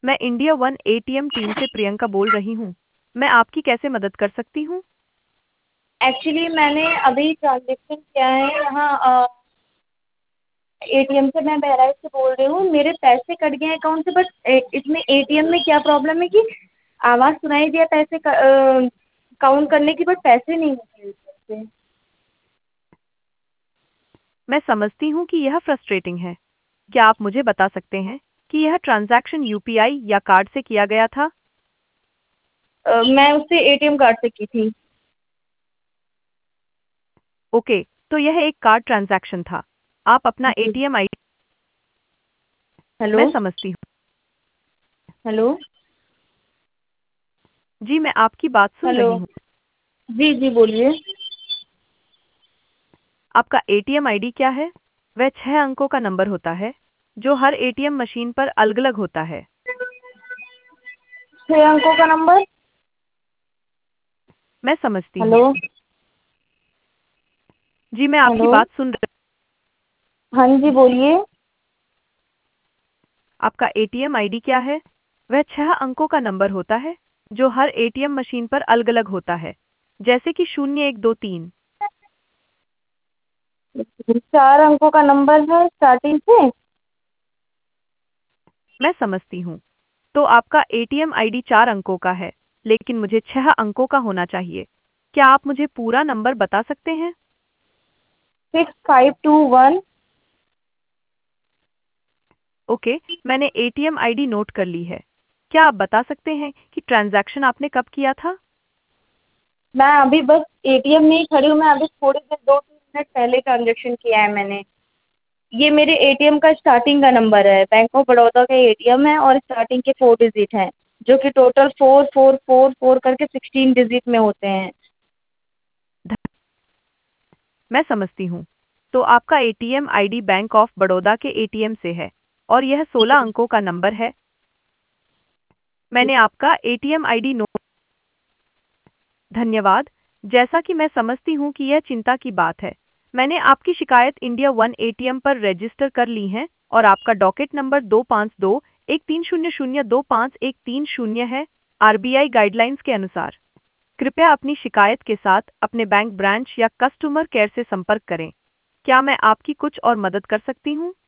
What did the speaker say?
मैं India one ATM team से प्रियंका बोल रही हूँ। मैं आपकी कैसे मदद कर सकती हूँ? एक्चुअली मैंने अभी ट्रांजेक्शन किया है यहाँ एटीएम से। मैं बहराइच से बोल रही हूँ। मेरे पैसे कट गए हैं अकाउंट से, बट इसमें एटीएम में क्या प्रॉब्लम है कि आवाज़ सुनाई दिया पैसे काउंट करने की, बट पैसे नहीं निकले उसमें से। मैं समझती हूँ कि यह फ्रस्ट्रेटिंग है। क्या आप मुझे बता सकते हैं कि यह ट्रांजैक्शन यूपीआई या कार्ड से किया गया था? मैं उससे एटीएम कार्ड से की थी। ओके, तो यह एक कार्ड ट्रांजैक्शन था। आप अपना जी। ATM ID. हेलो। मैं समझती हूँ। हेलो। जी, मैं आपकी बात सुन हेलो। रही हूँ। जी जी बोलिए। आपका एटीएम आईडी क्या है? वह 6 अंकों का नंबर होता है जो हर एटीएम मशीन पर अलग-अलग होता है। 6 अंकों का नंबर। मैं समझती हूँ। हेलो। जी, मैं आपकी हेलो। बात सुन रही। हाँ जी बोलिए। आपका एटीएम आईडी क्या है? वह 6 अंकों का नंबर होता है जो हर एटीएम मशीन पर अलग-अलग होता है, जैसे कि 0123। 4 अंकों का नंबर है स्टार्टिंग से। मैं समझती हूँ। तो आपका एटीएम आईडी 4 अंकों का है, लेकिन मुझे 6 अंकों का होना चाहिए। क्या आप मुझे पूरा नंबर बता सकते हैं? 6521। ओके, मैंने एटीएम आईडी नोट कर ली है। क्या आप बता सकते हैं कि ट्रांजैक्शन आपने कब किया था? मैं अभी बस एटीएम में ही खड़ी हूँ। मैं अभी थोड़ी देर 2-3 मिनट पहले ट्रांजेक्शन किया है मैंने। ये मेरे एटीएम का स्टार्टिंग का नंबर है। बैंक ऑफ बड़ौदा का एटीएम है और स्टार्टिंग के 4 डिजिट हैं, जो कि टोटल 4444 करके 16 डिजिट में होते हैं। मैं समझती हूँ। तो आपका ATM ID bank of Baroda के एटीएम से है और यह 16 अंकों का नंबर है। मैंने आपका एटीएम आईडी नोट। धन्यवाद। जैसा कि मैं समझती हूँ कि यह चिंता की बात है, मैंने आपकी शिकायत इंडिया वन एटीएम पर रजिस्टर कर ली है और आपका डॉकेट नंबर 252130025130 है। आरबीआई गाइडलाइंस के अनुसार कृपया अपनी शिकायत के साथ अपने बैंक ब्रांच या कस्टमर केयर से संपर्क करें। क्या मैं आपकी कुछ और मदद कर सकती हूँ?